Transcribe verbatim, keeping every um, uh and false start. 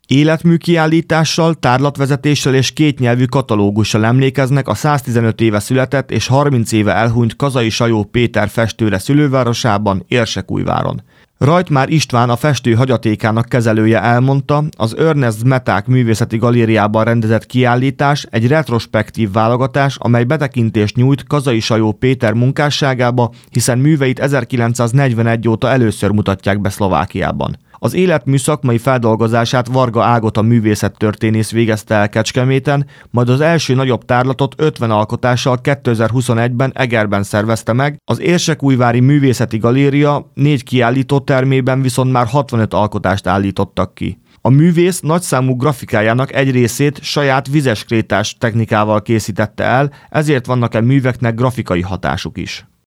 Életmű kiállítással, tárlatvezetéssel és kétnyelvű katalógussal emlékeznek a száztizenöt éve született és harminc éve elhunyt Kazai Sajó Péter festőre szülővárosában, Érsekújváron. Rajtmár István, a festő hagyatékának kezelője elmondta, az Ernest Zmeták művészeti galériában rendezett kiállítás egy retrospektív válogatás, amely betekintést nyújt Kazai Sajó Péter munkásságába, hiszen műveit ezerkilencszáznegyvenegy óta először mutatják be Szlovákiában. Az életmű szakmai feldolgozását Varga Ágota művészettörténész végezte el Kecskeméten, majd az első nagyobb tárlatot ötven alkotással kétezer-huszonegyben Egerben szervezte meg, az Érsekújvári Művészeti Galéria négy kiállítótermében viszont már hatvanöt alkotást állítottak ki. A művész nagyszámú grafikájának egy részét saját vizeskrétás technikával készítette el, ezért vannak e műveknek grafikai hatásuk is.